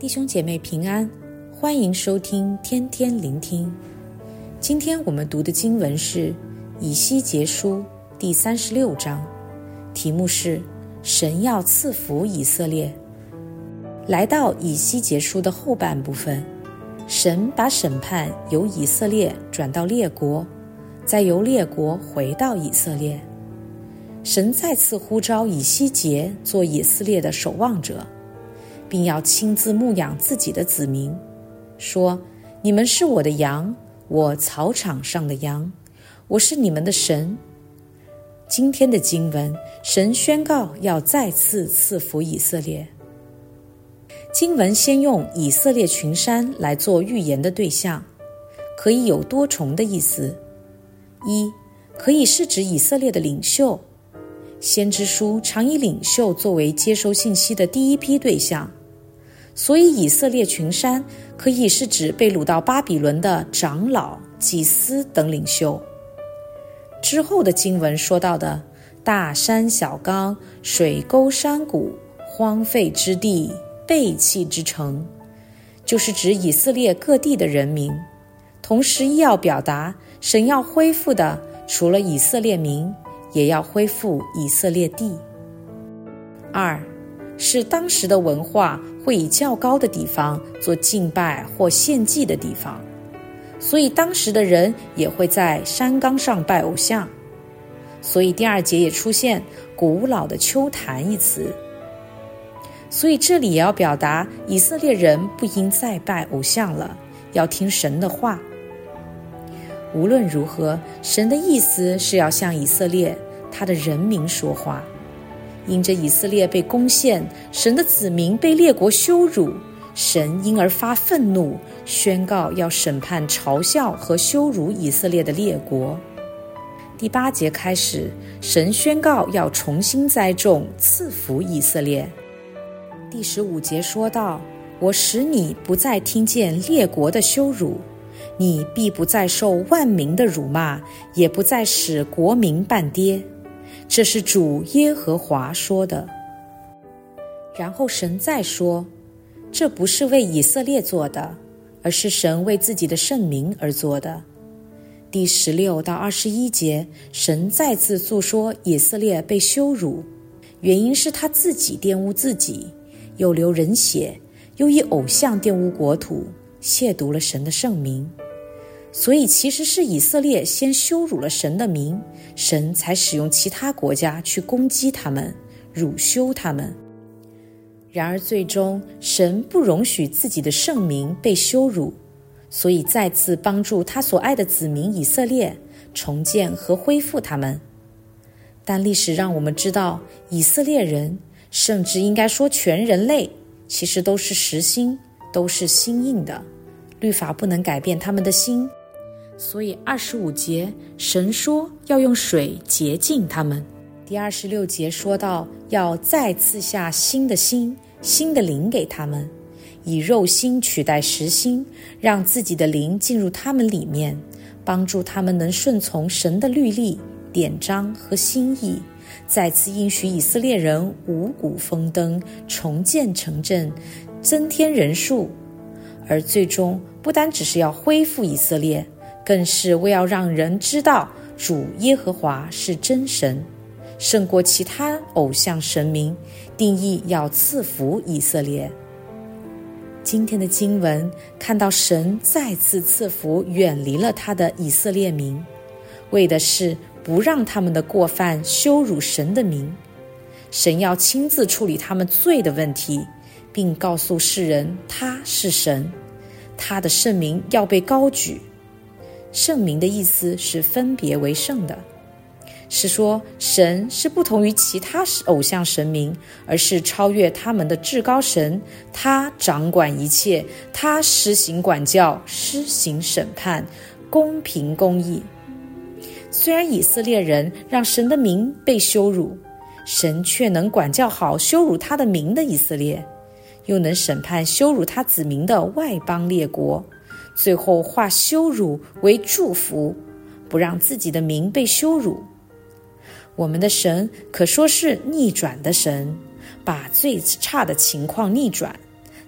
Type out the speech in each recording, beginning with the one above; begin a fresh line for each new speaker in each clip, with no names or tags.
弟兄姐妹平安，欢迎收听天天聆听。今天我们读的经文是以西结书第36章，题目是神要赐福以色列。来到以西结书的后半部分，神把审判由以色列转到列国，再由列国回到以色列。神再次呼召以西结做以色列的守望者，并要亲自牧养自己的子民，说：你们是我的羊，我草场上的羊，我是你们的神。今天的经文，神宣告要再次赐福以色列。经文先用以色列群山来做预言的对象，可以有多重的意思。一，可以是指以色列的领袖，先知书常以领袖作为接收信息的第一批对象，所以以色列群山可以是指被掳到巴比伦的长老、祭司等领袖。之后的经文说到的大山小冈、水沟山谷、荒废之地、背弃之城，就是指以色列各地的人民，同时亦要表达神要恢复的除了以色列民，也要恢复以色列地。二，是当时的文化会以较高的地方做敬拜或献祭的地方，所以当时的人也会在山冈上拜偶像，所以第二节也出现古老的丘坛一词。所以这里也要表达以色列人不应再拜偶像了，要听神的话。无论如何，神的意思是要向以色列他的人民说话。因着以色列被攻陷，神的子民被列国羞辱，神因而发愤怒，宣告要审判嘲笑和羞辱以色列的列国。第8节开始，神宣告要重新栽种赐福以色列。第15节说到：我使你不再听见列国的羞辱，你必不再受万民的辱骂，也不再使国民半跌。这是主耶和华说的。然后神再说，这不是为以色列做的，而是神为自己的圣民而做的。第16到21节，神再次诉说以色列被羞辱，原因是他自己玷污自己，又流人血，又以偶像玷污国土，亵渎了神的圣名。所以其实是以色列先羞辱了神的名，神才使用其他国家去攻击他们，辱羞他们。然而最终神不容许自己的圣名被羞辱，所以再次帮助他所爱的子民以色列重建和恢复他们。但历史让我们知道，以色列人，甚至应该说全人类，其实都是实心，都是心硬的，律法不能改变他们的心。所以25节神说要用水洁净他们。第26节说到要再赐下新的心，新的灵给他们，以肉心取代实心，让自己的灵进入他们里面，帮助他们能顺从神的律例、典章和心意，再次应许以色列人五谷丰登，重建城镇，增添人数。而最终不单只是要恢复以色列，更是为要让人知道主耶和华是真神，胜过其他偶像神明，定义要赐福以色列。今天的经文看到神再次赐福远离了他的以色列民，为的是不让他们的过犯羞辱神的名。神要亲自处理他们罪的问题，并告诉世人他是神，他的圣名要被高举。圣名的意思是分别为圣的，是说神是不同于其他偶像神明，而是超越他们的至高神，他掌管一切，他施行管教，施行审判，公平公义。虽然以色列人让神的名被羞辱，神却能管教好羞辱他的名的以色列，又能审判羞辱他子民的外邦列国，最后化羞辱为祝福，不让自己的名被羞辱。我们的神可说是逆转的神，把最差的情况逆转，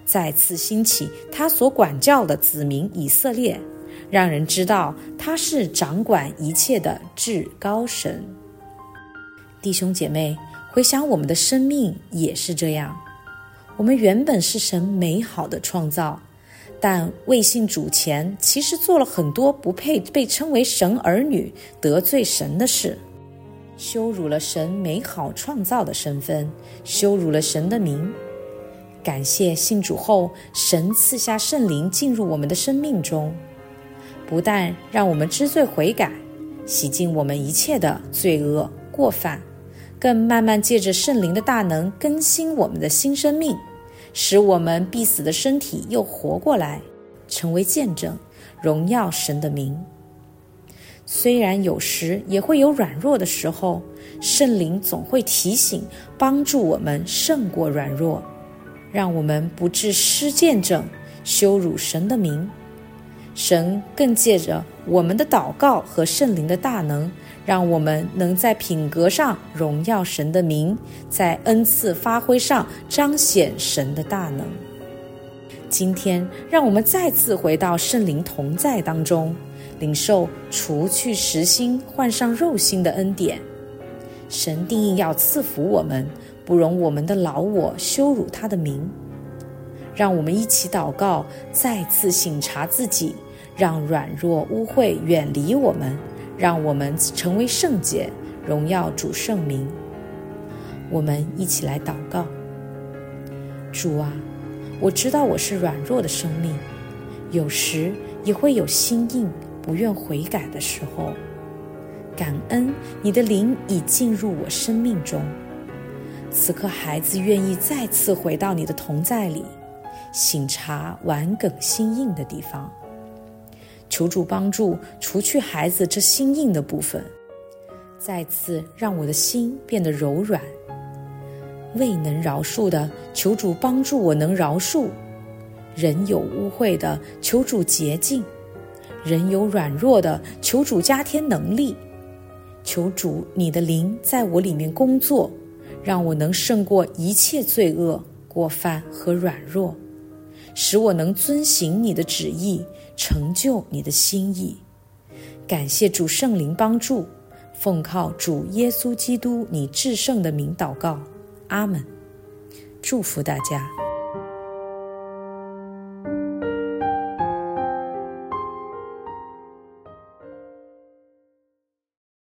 再次兴起他所管教的子民以色列，让人知道他是掌管一切的至高神。弟兄姐妹，回想我们的生命也是这样，我们原本是神美好的创造，但未信主前，其实做了很多不配被称为神儿女、得罪神的事，羞辱了神美好创造的身份，羞辱了神的名。感谢信主后，神赐下圣灵进入我们的生命中，不但让我们知罪悔改，洗净我们一切的罪恶过犯，更慢慢借着圣灵的大能更新我们的新生命，使我们必死的身体又活过来，成为见证，荣耀神的名。虽然有时也会有软弱的时候，圣灵总会提醒帮助我们胜过软弱，让我们不致失见证，羞辱神的名。神更借着我们的祷告和圣灵的大能，让我们能在品格上荣耀神的名，在恩赐发挥上彰显神的大能。今天让我们再次回到圣灵同在当中，领受除去实心换上肉心的恩典。神定义要赐福我们，不容我们的老我羞辱他的名。让我们一起祷告，再次省察自己，让软弱污秽远离我们，让我们成为圣洁，荣耀主圣名。我们一起来祷告。主啊，我知道我是软弱的生命，有时也会有心硬不愿悔改的时候。感恩你的灵已进入我生命中，此刻孩子愿意再次回到你的同在里，省察顽梗心硬的地方。求主帮助除去孩子这心硬的部分，再次让我的心变得柔软。未能饶恕的，求主帮助我能饶恕；人有污秽的，求主洁净；人有软弱的，求主加添能力。求主你的灵在我里面工作，让我能胜过一切罪恶、过犯和软弱，使我能遵行你的旨意，成就你的心意。感谢主圣灵帮助，奉靠主耶稣基督你至圣的名祷告，阿们。祝福大家。